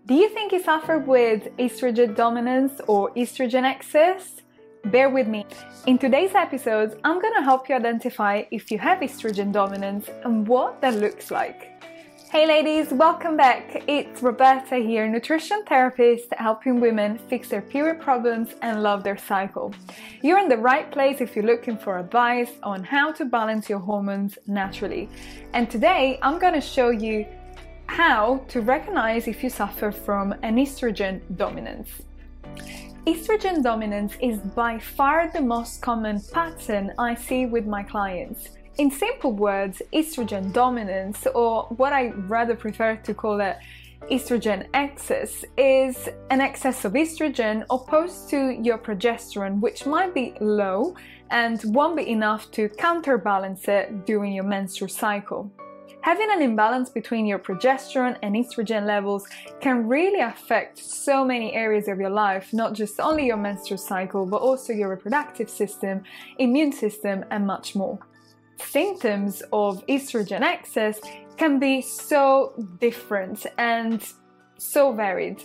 Do you think you suffer with estrogen dominance or estrogen excess? Bear with me. In today's episode, I'm going to help you identify if you have estrogen dominance and what that looks like. Hey ladies, welcome back. It's Roberta here, nutrition therapist helping women fix their period problems and love their cycle. You're in the right place if you're looking for advice on how to balance your hormones naturally. And today I'm going to show you how to recognize if you suffer from an estrogen dominance. Estrogen dominance is by far the most common pattern I see with my clients. In simple words, estrogen dominance, or what I rather prefer to call it estrogen excess, is an excess of estrogen opposed to your progesterone, which might be low and won't be enough to counterbalance it during your menstrual cycle. Having an imbalance between your progesterone and estrogen levels can really affect so many areas of your life, not just only your menstrual cycle, but also your reproductive system, immune system, and much more. Symptoms of estrogen excess can be so different and so varied.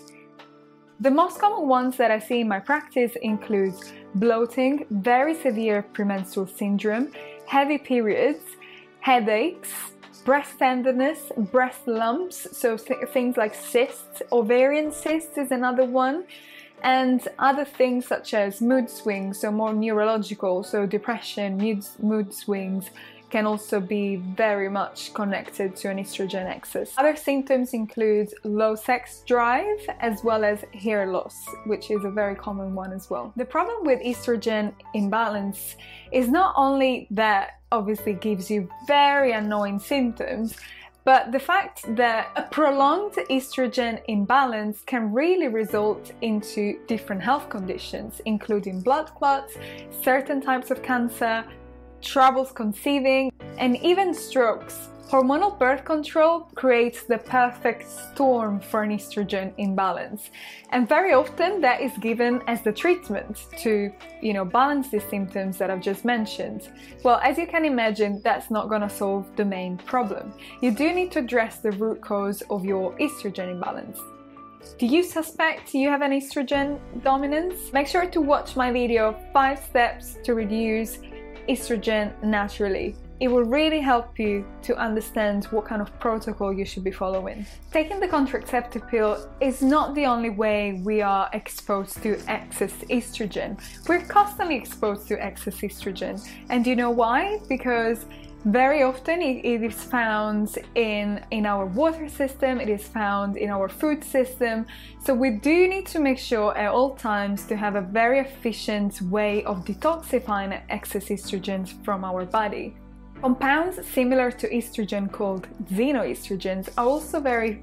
The most common ones that I see in my practice include bloating, very severe premenstrual syndrome, heavy periods, headaches, breast tenderness, breast lumps, so things like cysts, ovarian cysts is another one, and other things such as mood swings, so more neurological, so depression, mood swings can also be very much connected to an estrogen excess. Other symptoms include low sex drive as well as hair loss, which is a very common one as well. The problem with estrogen imbalance is not only that obviously gives you very annoying symptoms, but the fact that a prolonged estrogen imbalance can really result into different health conditions, including blood clots, certain types of cancer, troubles conceiving, and even strokes. Hormonal birth control creates the perfect storm for an estrogen imbalance, and very often that is given as the treatment to, balance the symptoms that I've just mentioned. Well, as you can imagine, that's not going to solve the main problem. You do need to address the root cause of your estrogen imbalance. Do you suspect you have an estrogen dominance? Make sure to watch my video 5 steps to reduce estrogen naturally. It will really help you to understand what kind of protocol you should be following. Taking the contraceptive pill is not the only way we are exposed to excess estrogen. We're constantly exposed to excess estrogen. And do you know why? Because very often it is found in our water system, it is found in our food system. So we do need to make sure at all times to have a very efficient way of detoxifying excess estrogens from our body. Compounds similar to estrogen called xenoestrogens are also very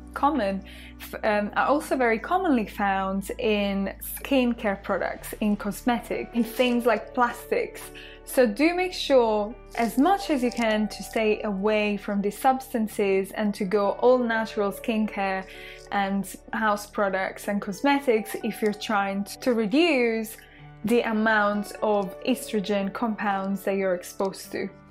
commonly found in skincare products, in cosmetics, in things like plastics. So do make sure as much as you can to stay away from these substances and to go all natural skincare and house products and cosmetics if you're trying to reduce the amount of estrogen compounds that you're exposed to.